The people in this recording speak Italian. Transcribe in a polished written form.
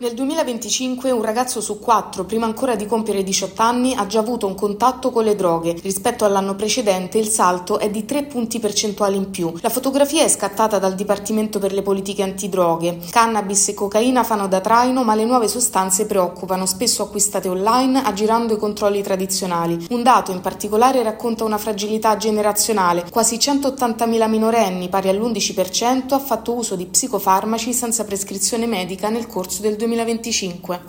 Nel 2025 un ragazzo su 4, prima ancora di compiere 18 anni, ha già avuto un contatto con le droghe. Rispetto all'anno precedente il salto è di 3 punti percentuali in più. La fotografia è scattata dal Dipartimento per le politiche antidroghe. Cannabis e cocaina fanno da traino, ma le nuove sostanze preoccupano, spesso acquistate online, aggirando i controlli tradizionali. Un dato in particolare racconta una fragilità generazionale. Quasi 180.000 minorenni, pari all'11%, ha fatto uso di psicofarmaci senza prescrizione medica nel corso del 2025.